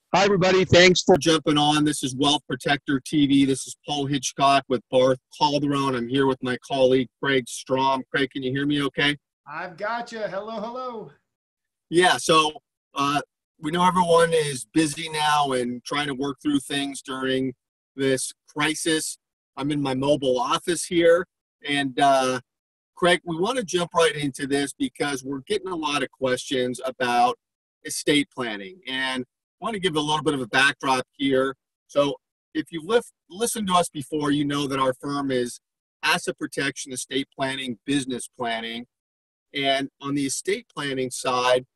Hi, everybody. Thanks for jumping on. This is Wealth Protector TV. This is Paul Hitchcock with Barth Calderon. I'm here with my colleague, Craig Strom. Craig, can you hear me okay? I've got you. Hello, hello. Yeah, so we know everyone is busy now and trying to work through things during this crisis. I'm in my mobile office here. And Craig, we want to jump right into this because we're getting a lot of questions about estate planning. And I want to give a little bit of a backdrop here. So if you've listened to us before, you know that our firm is asset protection, estate planning, business planning. And on the estate planning side,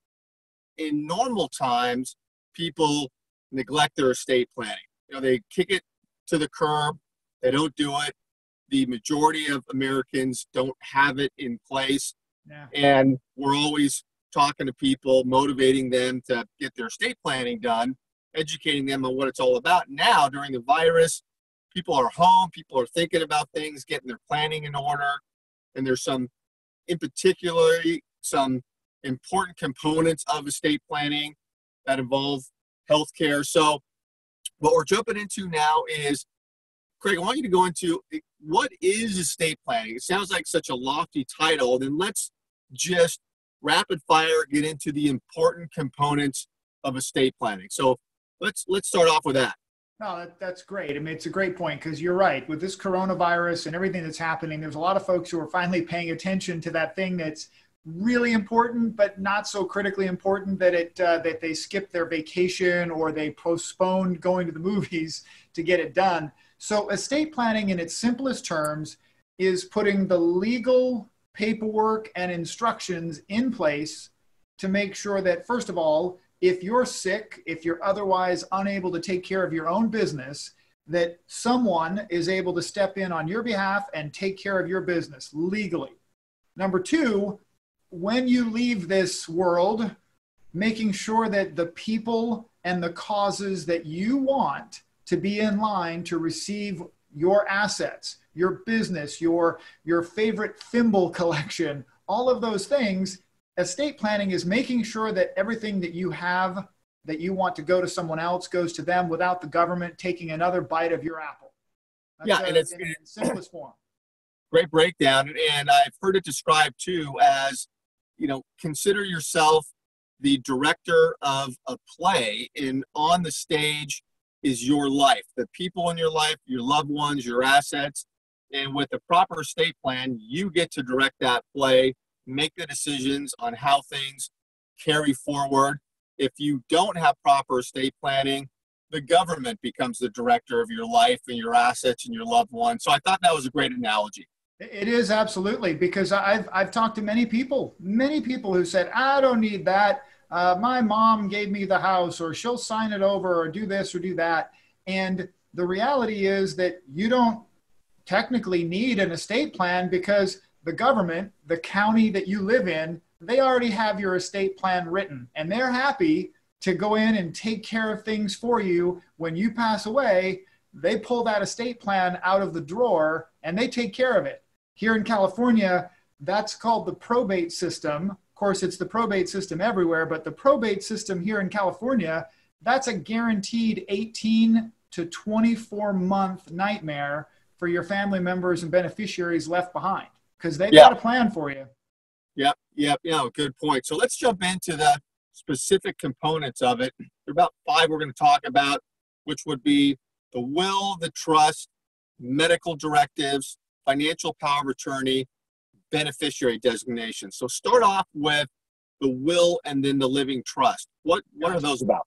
in normal times, people neglect their estate planning. They kick it to the curb. They don't do it. The majority of Americans don't have it in place. Yeah. And we're always talking to people, motivating them to get their estate planning done, educating them on what it's all about. Now, during the virus, people are home, people are thinking about things, getting their planning in order. And there's in particular, some important components of estate planning that involve healthcare. So what we're jumping into now is, Craig, I want you to go into what is estate planning. It sounds like such a lofty title. Then let's just rapid fire get into the important components of estate planning. So let's start off with that. No, that's great. I mean, it's a great point because you're right. With this coronavirus and everything that's happening, there's a lot of folks who are finally paying attention to that thing that's really important, but not so critically important that they skip their vacation or they postponed going to the movies to get it done. So estate planning in its simplest terms is putting the legal paperwork and instructions in place to make sure that, first of all, if you're sick, if you're otherwise unable to take care of your own business, that someone is able to step in on your behalf and take care of your business legally. Number two, when you leave this world, making sure that the people and the causes that you want to be in line to receive your assets, your business, your favorite thimble collection, all of those things. Estate planning is making sure that everything that you have that you want to go to someone else goes to them without the government taking another bite of your apple. That's and it's in simplest form. Great breakdown. And I've heard it described too as, consider yourself the director of a play, and on the stage is your life, the people in your life, your loved ones, your assets. And with a proper estate plan, you get to direct that play, make the decisions on how things carry forward. If you don't have proper estate planning, the government becomes the director of your life and your assets and your loved ones. So I thought that was a great analogy. It is, absolutely, because I've talked to many people who said, I don't need that. My mom gave me the house, or she'll sign it over, or do this or do that. And the reality is that you don't technically need an estate plan because the government, the county that you live in, they already have your estate plan written, and they're happy to go in and take care of things for you. When you pass away, they pull that estate plan out of the drawer and they take care of it. Here in California, that's called the probate system. Of course, it's the probate system everywhere, but the probate system here in California, that's a guaranteed 18 to 24 month nightmare for your family members and beneficiaries left behind, because they've got a plan for you. Yep. Good point. So let's jump into the specific components of it. There are about 5 we're going to talk about, which would be the will, the trust, medical directives, financial power of attorney, beneficiary designation. So start off with the will and then the living trust. What are those about?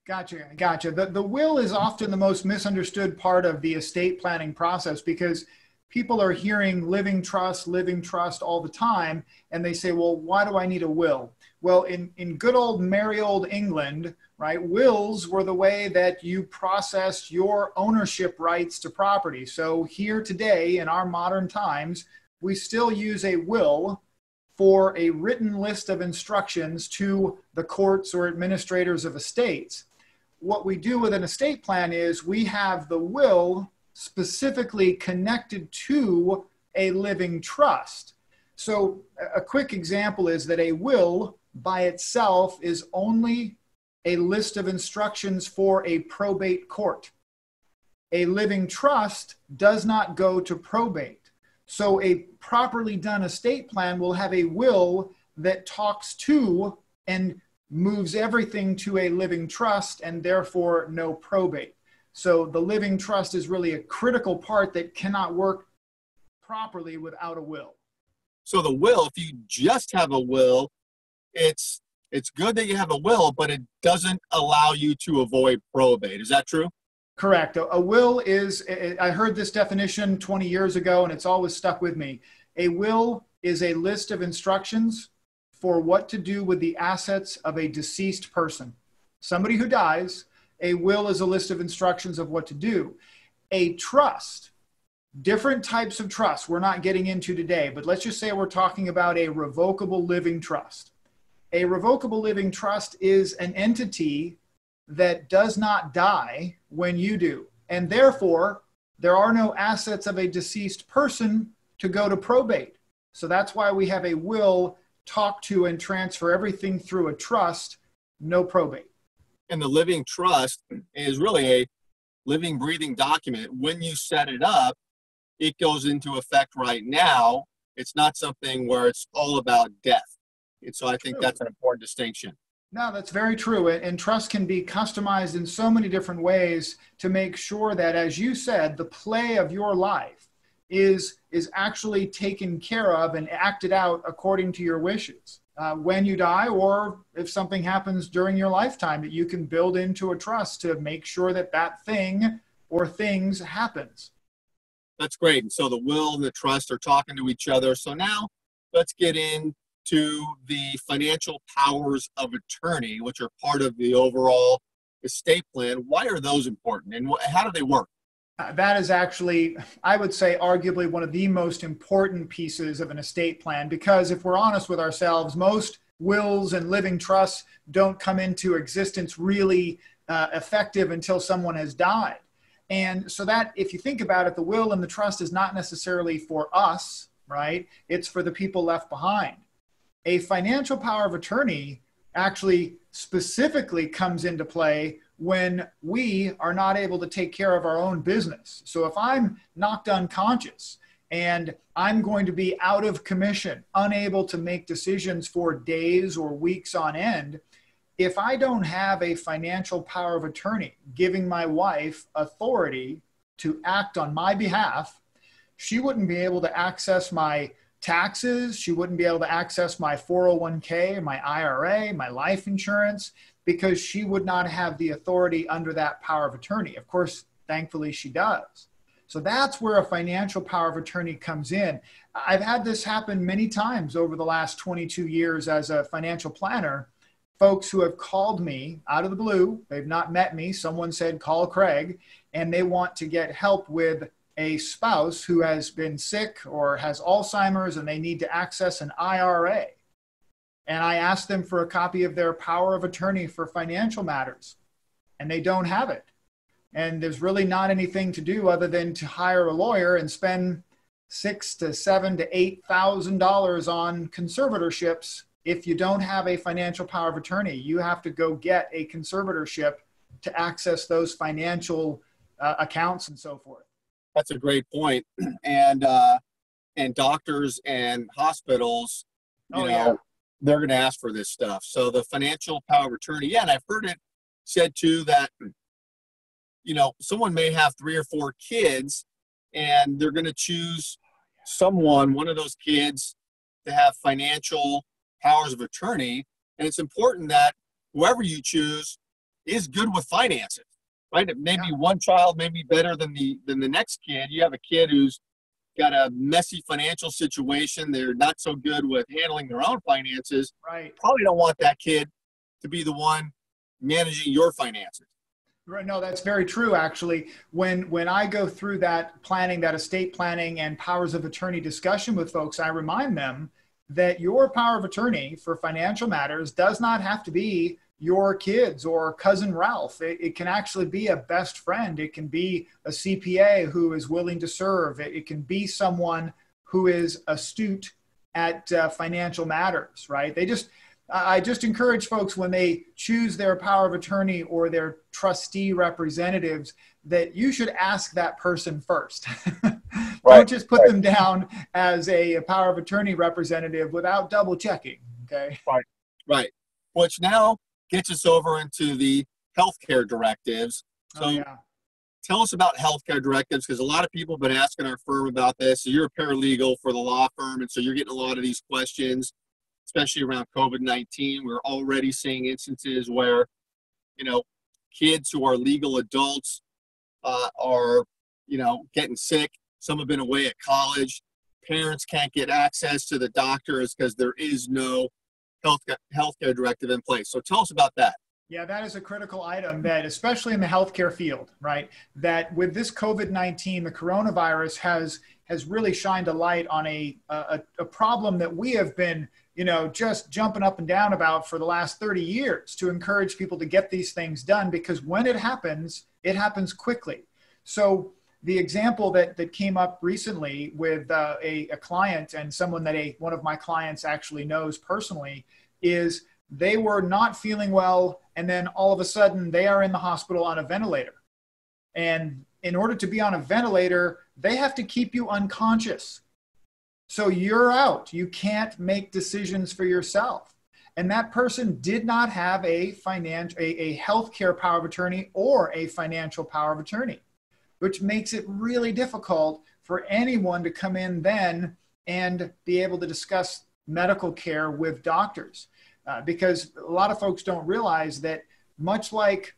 Gotcha. The will is often the most misunderstood part of the estate planning process because people are hearing living trust all the time. And they say, well, why do I need a will? Well, in good old merry old England, right, wills were the way that you processed your ownership rights to property. So here today in our modern times, we still use a will for a written list of instructions to the courts or administrators of estates. What we do with an estate plan is we have the will specifically connected to a living trust. So a quick example is that a will by itself is only a list of instructions for a probate court. A living trust does not go to probate. So a properly done estate plan will have a will that talks to and moves everything to a living trust, and therefore no probate. So the living trust is really a critical part that cannot work properly without a will. So the will, if you just have a will, it's good that you have a will, but it doesn't allow you to avoid probate. Is that true? Correct. A will is, I heard this definition 20 years ago, and it's always stuck with me. A will is a list of instructions for what to do with the assets of a deceased person. Somebody who dies, a will is a list of instructions of what to do. A trust, different types of trusts we're not getting into today, but let's just say we're talking about a revocable living trust. A revocable living trust is an entity that does not die when you do, and therefore there are no assets of a deceased person to go to probate. So that's why we have a will, talk to and transfer everything through a trust, no probate. And the living trust is really a living, breathing document. When you set it up, it goes into effect right now. It's not something where it's all about death. And so I think that's an important distinction. No, that's very true. And trust can be customized in so many different ways to make sure that, as you said, the play of your life is actually taken care of and acted out according to your wishes. When you die, or if something happens during your lifetime, that you can build into a trust to make sure that that thing or things happens. That's great. And so the will and the trust are talking to each other. So now let's get into the financial powers of attorney, which are part of the overall estate plan. Why are those important, and how do they work? That is actually, I would say, arguably one of the most important pieces of an estate plan, because if we're honest with ourselves, most wills and living trusts don't come into existence really effective until someone has died. And so that, if you think about it, the will and the trust is not necessarily for us, right? It's for the people left behind. A financial power of attorney actually specifically comes into play when we are not able to take care of our own business. So if I'm knocked unconscious and I'm going to be out of commission, unable to make decisions for days or weeks on end, if I don't have a financial power of attorney giving my wife authority to act on my behalf, she wouldn't be able to access my taxes. She wouldn't be able to access my 401k, my IRA, my life insurance, because she would not have the authority under that power of attorney. Of course, thankfully she does. So that's where a financial power of attorney comes in. I've had this happen many times over the last 22 years as a financial planner. Folks who have called me out of the blue, they've not met me, someone said, call Craig, and they want to get help with a spouse who has been sick or has Alzheimer's and they need to access an IRA. And I asked them for a copy of their power of attorney for financial matters, and they don't have it. And there's really not anything to do other than to hire a lawyer and spend $6,000 to $7,000 to $8,000 on conservatorships. If you don't have a financial power of attorney, you have to go get a conservatorship to access those financial accounts and so forth. That's a great point. And doctors and hospitals, you know, they're going to ask for this stuff. So the financial power of attorney, and I've heard it said too that, you know, someone may have 3 or 4 kids and they're going to choose one of those kids to have financial powers of attorney. And it's important that whoever you choose is good with finances, right? Maybe one child may be better than the next kid. You have a kid who's got a messy financial situation. They're not so good with handling their own finances. Right. Probably don't want that kid to be the one managing your finances. Right. No, that's very true, actually. When I go through that planning, that estate planning and powers of attorney discussion with folks, I remind them that your power of attorney for financial matters does not have to be your kids or cousin Ralph. It can actually be a best friend. It can be a CPA who is willing to serve. It can be someone who is astute at financial matters, right? I just encourage folks when they choose their power of attorney or their trustee representatives that you should ask that person first. Right. Don't just put them down as a power of attorney representative without double checking. Okay. Right. Right. Which now gets us over into the healthcare directives. So Oh, yeah. tell us about healthcare directives, because a lot of people have been asking our firm about this. So you're a paralegal for the law firm, and so you're getting a lot of these questions, especially around COVID-19. We're already seeing instances where, kids who are legal adults are, getting sick. Some have been away at college. Parents can't get access to the doctors because there is no healthcare directive in place. So tell us about that. Yeah, that is a critical item that, especially in the healthcare field, right? That with this COVID-19, the coronavirus has really shined a light on a problem that we have been, just jumping up and down about for the last 30 years to encourage people to get these things done, because when it happens quickly. So the example that came up recently with a client and someone that one of my clients actually knows personally is they were not feeling well, and then all of a sudden they are in the hospital on a ventilator. And in order to be on a ventilator, they have to keep you unconscious. So you're out. You can't make decisions for yourself. And that person did not have a healthcare power of attorney or a financial power of attorney, which makes it really difficult for anyone to come in then and be able to discuss medical care with doctors. Because a lot of folks don't realize that much like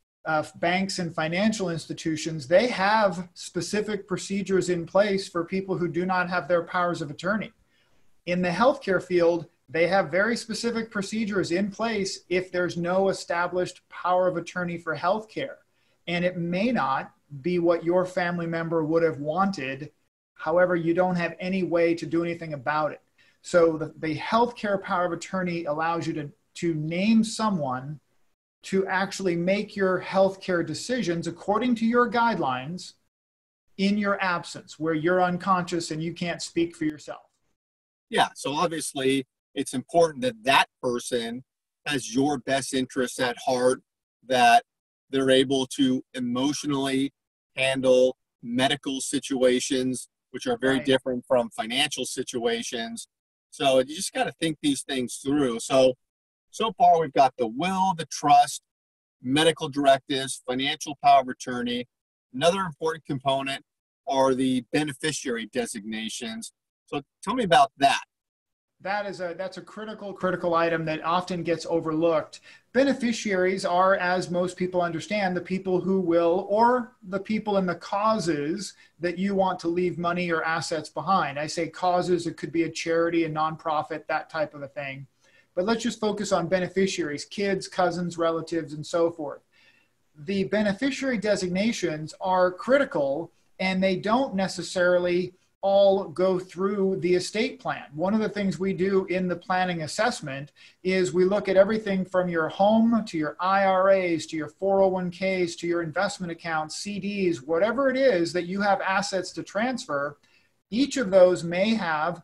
banks and financial institutions, they have specific procedures in place for people who do not have their powers of attorney. In the healthcare field, they have very specific procedures in place if there's no established power of attorney for healthcare. And it may not be what your family member would have wanted. However, you don't have any way to do anything about it. So the healthcare power of attorney allows you to name someone to actually make your healthcare decisions according to your guidelines in your absence, where you're unconscious and you can't speak for yourself. Yeah, so obviously it's important that that person has your best interests at heart, that they're able to emotionally handle medical situations, which are very different from financial situations. So you just got to think these things through. So far we've got the will, the trust, medical directives, financial power of attorney. Another important component are the beneficiary designations. So tell me about that. That's a critical item that often gets overlooked. Beneficiaries are, as most people understand, the people who will, or the people in the causes that you want to leave money or assets behind. I say causes, it could be a charity, a nonprofit, that type of a thing. But let's just focus on beneficiaries, kids, cousins, relatives, and so forth. The beneficiary designations are critical, and they don't necessarily all go through the estate plan. One of the things we do in the planning assessment is we look at everything from your home to your IRAs, to your 401ks, to your investment accounts, CDs, whatever it is that you have assets to transfer. Each of those may have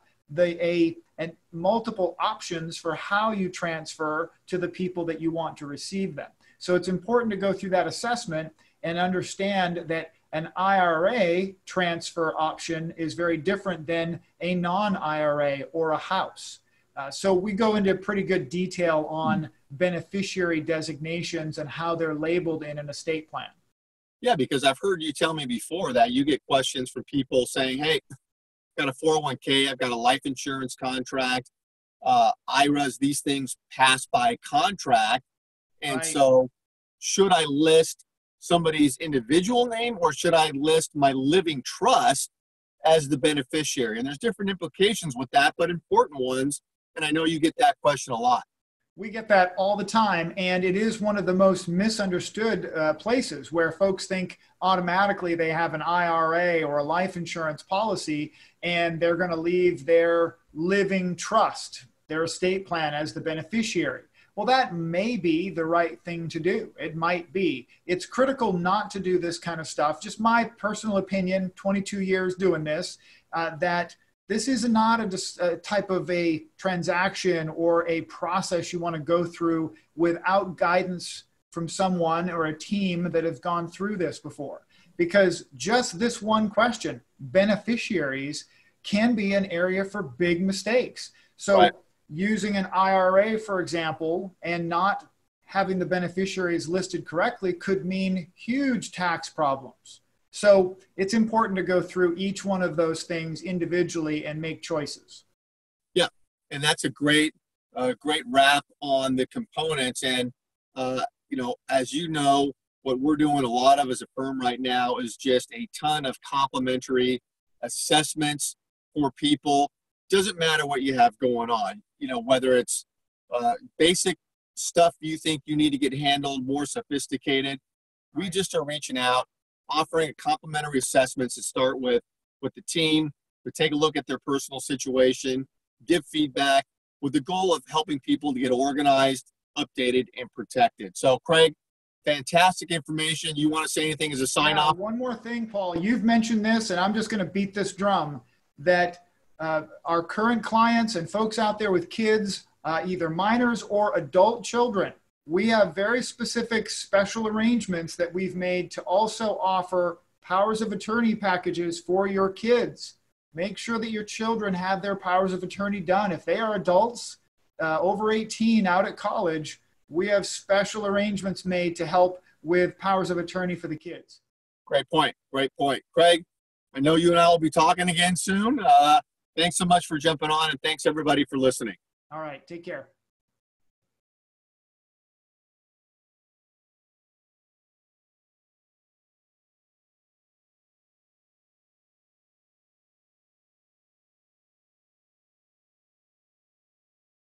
and multiple options for how you transfer to the people that you want to receive them. So it's important to go through that assessment and understand that an IRA transfer option is very different than a non-IRA or a house. So we go into pretty good detail on beneficiary designations and how they're labeled in an estate plan. Yeah, because I've heard you tell me before that you get questions from people saying, hey, I've got a 401k, I've got a life insurance contract, IRAs, these things pass by contract. And so should I list somebody's individual name, or should I list my living trust as the beneficiary? And there's different implications with that, but important ones. And I know you get that question a lot. We get that all the time, and it is one of the most misunderstood places where folks think automatically they have an IRA or a life insurance policy, and they're going to leave their living trust, their estate plan, as the beneficiary. Well, that may be the right thing to do. It might be. It's critical not to do this kind of stuff. Just my personal opinion, 22 years doing this, that this is not a type of a transaction or a process you want to go through without guidance from someone or a team that has gone through this before. Because just this one question, beneficiaries, can be an area for big mistakes. So right. Using an IRA, for example, and not having the beneficiaries listed correctly could mean huge tax problems. So it's important to go through each one of those things individually and make choices. Yeah, and that's a great wrap on the components. And, as you know, what we're doing a lot of as a firm right now is just a ton of complimentary assessments for people. Doesn't matter what you have going on, whether it's basic stuff you think you need to get handled, more sophisticated. We just are reaching out, offering complimentary assessments to start with the team, to take a look at their personal situation, give feedback with the goal of helping people to get organized, updated, and protected. So, Craig, fantastic information. You want to say anything as a sign off? One more thing, Paul. You've mentioned this, and I'm just going to beat this drum, that our current clients and folks out there with kids, either minors or adult children, we have very specific special arrangements that we've made to also offer powers of attorney packages for your kids. Make sure that your children have their powers of attorney done. If they are adults over 18 out at college, we have special arrangements made to help with powers of attorney for the kids. Great point. Great point. Craig, I know you and I will be talking again soon. Thanks so much for jumping on, and thanks everybody for listening. All right. Take care.